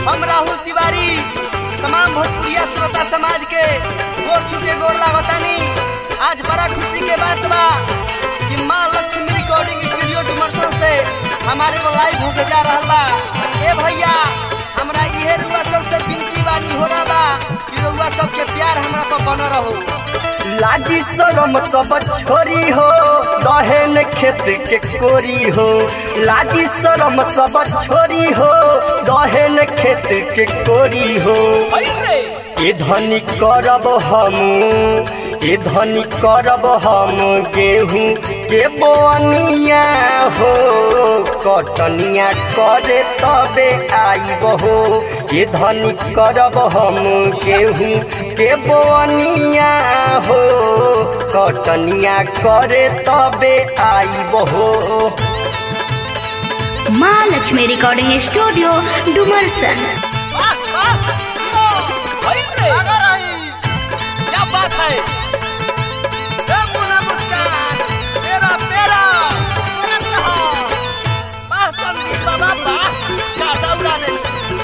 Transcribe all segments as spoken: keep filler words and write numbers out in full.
हम राहुल तिवारी तमाम भोजपुरिया श्रोता समाज के गोर छुके गोर लागतानी। आज बड़ा खुशी के बात बा कि माँ लक्ष्मी रिकॉर्डिंग स्टूडियो डुमरसन से हमारे को लाइव होके जा रहा बा। ए भैया हमरा इहे रुआ सबसे विनती बानी हो रहा बा कि रुआ सबके प्यार हमरा पर बन रहो। लागी शरम सब छोरी हो दहेन खेत के कोरी हो। लागी शरम सब छोरी हो दहेन खेत के कोरी हो। ए धनी करब हम ए धनी करब हम गेहूं के बोअनिया हो। कटनिया करे तबे आइब हो। ए धनी करब हम गेहूं के बोअनिया हो। कटनिया करे तबे आइब हो। माँ लक्ष्मी रिकॉर्डिंग स्टूडियो डुमरसन। क्या बात है मुस्कान तेरा पेरा बाबा क्या दौड़ा दे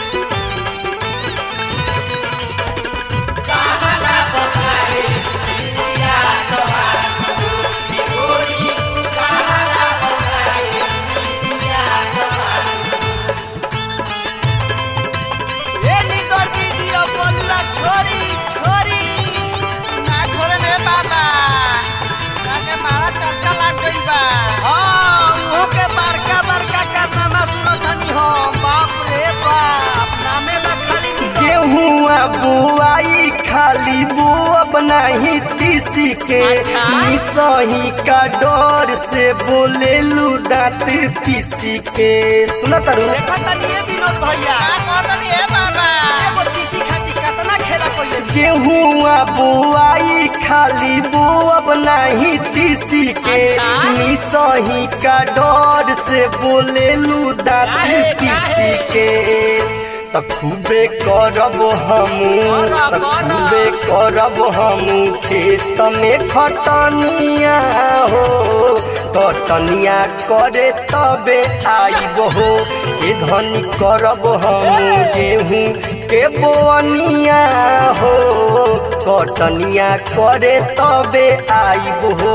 छोरी छोरी ना घरे में बाबा ताके मारा चक्का लग गई बा। हां मुंह के बड़का बड़का कारनामा सुनथनी हो। बाप रे बाप नामे में खाली गेहुआ बुआई खाली बुअब नहीं तीसी के। निसही का डर से बोलेलू दांत पीसी के। सुना तारू देखा तनी ए विनोद भैया का कहतनी ए बाबा एगो तीसी खाती कितना खेला कोई। गेहुआ बुआई खाली बुअब नहीं तीसी के। निसही का डर से बोलेलू दांत पीसी के। त खूबे करब हम त खूबे करब हम खेत में खटनिया हो। कटनिया करे तबे आइब हो। ए धनी करब हम गेहूं के बोअनिया हो। कटनिया करे तबे आइब हो।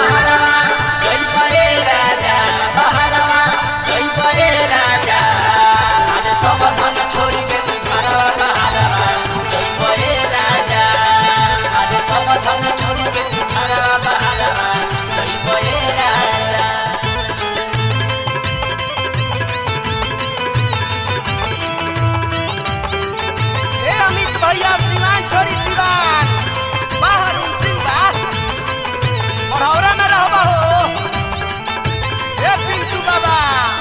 भैया सिवान छोरी सिवान बाहर सिंबा और में रहबा हो। ए पिंटू बाबा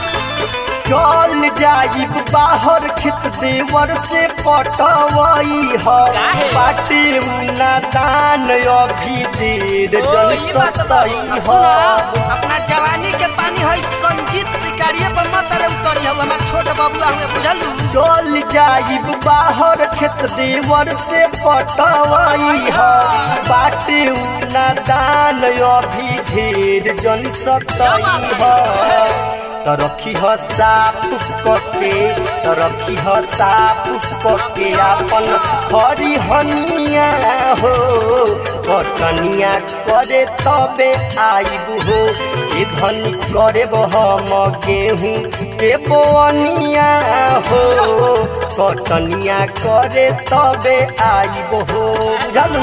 चल जाइब बाहर खेत देवर से पटवाई हो। बाटे उना दान अभी देर जन सतई हो। अपना जवानी के पानी है संजीत शिकारिये पर मत रे उतरी हो। हमार छोट बबुआ हुए बुझलू। चल जाइब बाहर खेत देवर से पटवाई हो। बाटे उना दान अभी ढेर जन सतई हो। तरखी ह साफ पके तरखी ह साफ पके आपन खरी हनिया हो। कटनिया करे तबे आइब हो। ए धनी करेब हम गेहूं के बोअनिया हो। कटनिया करे तबे आइब हो। बुझलू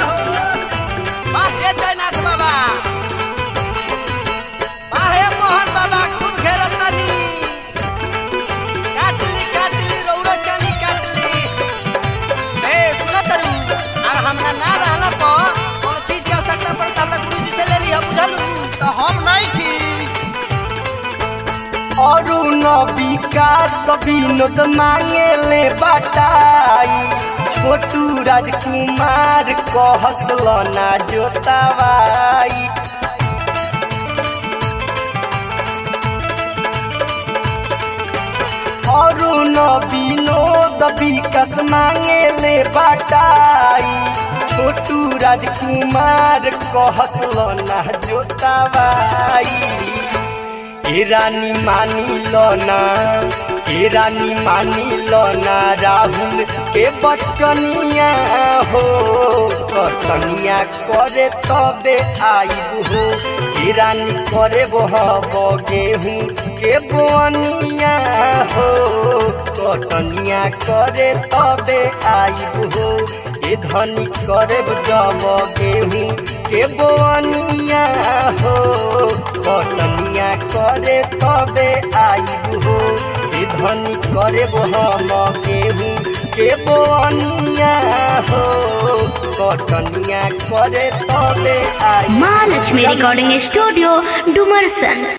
बाहे जयनाथ बाबा बाहे मोहन बाबा खूब घेरतनी काटली काटली रौरा जानी काटली। ए सुनत रू आ हमरा ना रहला पर कौन चीज के आवश्यकता पड़ता हमरा गुरुजी से ले ली है। बुझलू तो हम नहीं की अरुण विकास विनोद मांगे ले बटाई। छोटू राजकुमार कहसल ना जोतावाई। अरुण विनोद विकास मांगे ले बटाई। छोटू राजकुमार कहसल ना जोतावाई। ए रानी मानी लो ना हे रानी मानी लो ना राहुल के बचनिया हो कटनिया करे तबे आईबू हो हे रानी करे बहब गेहूँ के बोनिया हो कटनिया करे तबे आईबू हो ए धनी करे जब गेहूँ के बोनिया हो कटनिया करे तबे आईबू हो ए धनी करे हम गेहूँ के बोनिया हो कटनिया करे तबे आई। माँ लक्ष्मी रिकॉर्डिंग स्टूडियो डुमरसन।